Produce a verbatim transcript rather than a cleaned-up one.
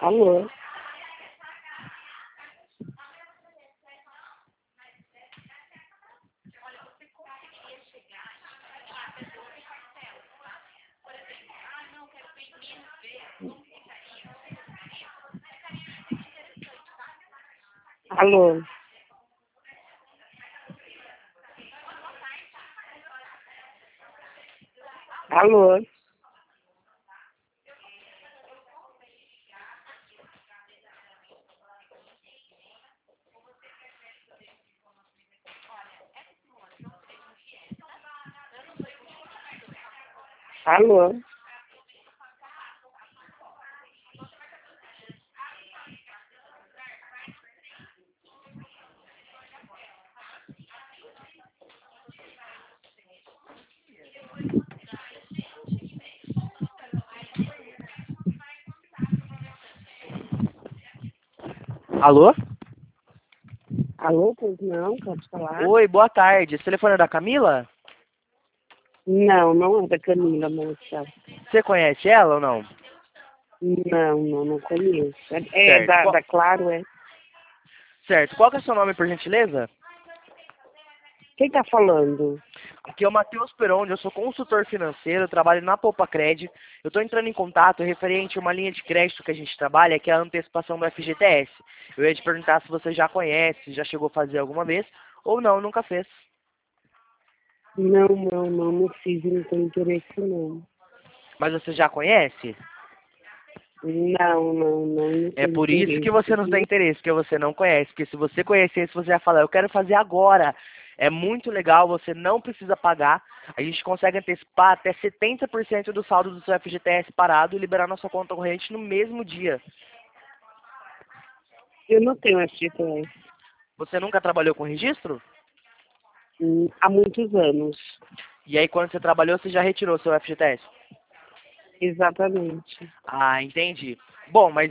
Alô? Alô? Alô? Alô? Alô? Alô, pois não, pode falar? Oi, boa tarde. Esse telefone é da Camila? Não, não é da Camila, moça. Você conhece ela ou não? Não, não, não conheço. É, é Certo. da, Qual... da Claro, é? Certo. Qual que é o seu nome, por gentileza? Quem tá falando? Aqui é o Matheus Peronde, eu sou consultor financeiro, eu trabalho na Poupacred. Eu estou entrando em contato referente a uma linha de crédito que a gente trabalha, que é a antecipação do F G T S. Eu ia te perguntar se você já conhece, já chegou a fazer alguma vez, ou não, nunca fez. Não, não, não, não fiz, não tenho interesse, não. Mas você já conhece? Não, não, não, não É tenho por isso que interesse, você não tem viu? interesse, que você não conhece. Porque se você conhecesse, você ia falar, eu quero fazer agora. É muito legal, você não precisa pagar. A gente consegue antecipar até setenta por cento do saldo do seu F G T S parado e liberar na sua conta corrente no mesmo dia. Eu não tenho F G T S Você nunca trabalhou com registro? hum, há muitos anos. E aí, quando você trabalhou, você já retirou seu F G T S? Exatamente. Ah, entendi. Bom, mas